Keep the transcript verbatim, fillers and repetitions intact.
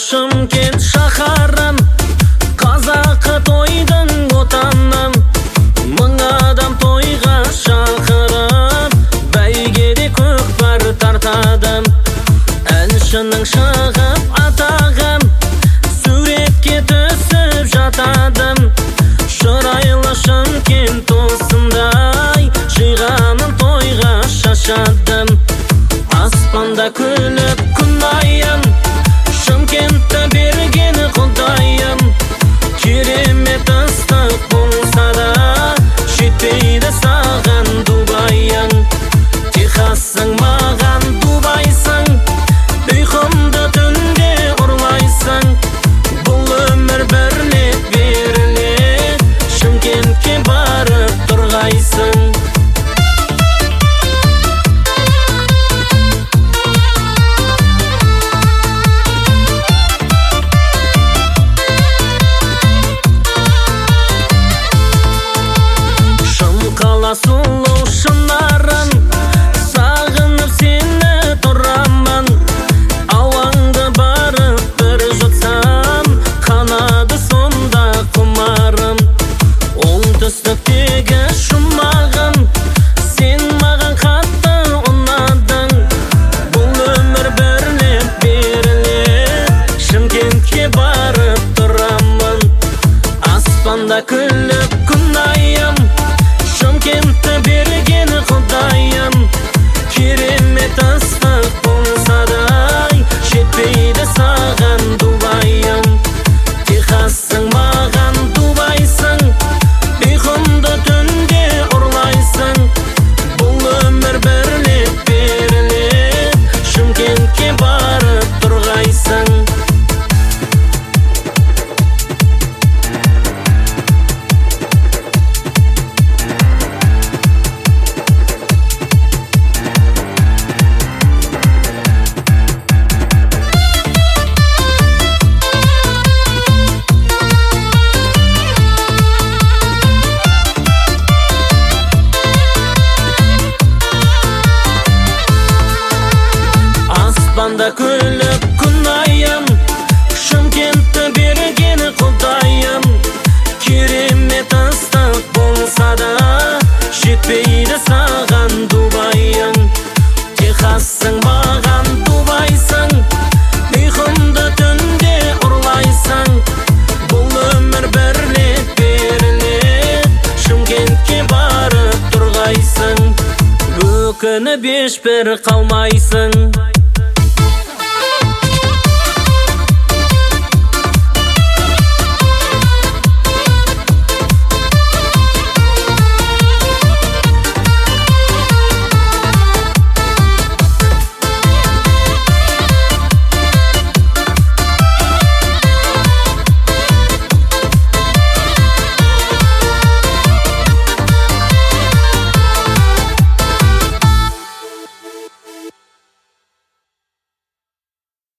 Шымкент шаһарым, қазақы тойдың отаным. Мың адам тойға шақырып, бәйгеде көкпар тартадым. Әншінің шығып атағым, суретке түсіп жатадым. Шырайлы Шымкент осындай, жиғаным тойға шашадым. Аспанда күліп күн айым, Шымкентті берген Құдайым. Керемет ыстық болса да, жетпейді саған Дубайың. Техассың маған Дубайсың, ұйқымды түнде ұрлайсың. Бұл өмір бір рет беріледі, Шымкентке барып тұрғайсың. Сұлу шынарым, сағынып сені тұрамын. Ауаңды барып бір жұтсам, қанады сонда құмарым. Оңтүстіктегі жұмағым, сен маған қатты ұнадың. Бұл өмір бір рет беріледі, Шымкентке барып тұрамын. Аспанда күліп күн айым, Шымкентті берген Құдайым. Керемет ыстық болса да, жетпейді саған Дубайың. Техассың маған Дубайсың, ұйқымды түнде ұрлайсың. Бұл өмір бір рет беріледі, Шымкентке барып тұрғайсың. Аспанда күліп күн айым, Шымкентті берген Құдайым. Керемет ыстық болса да, жетпейді саған Дубайың. Техассың маған Дубайсың, ұйқымды түнде ұрлайсың. Бұл өмір бір рет беріледі, Шымкентке барып тұрғайсың. Өкініп ешбір қалмайсың.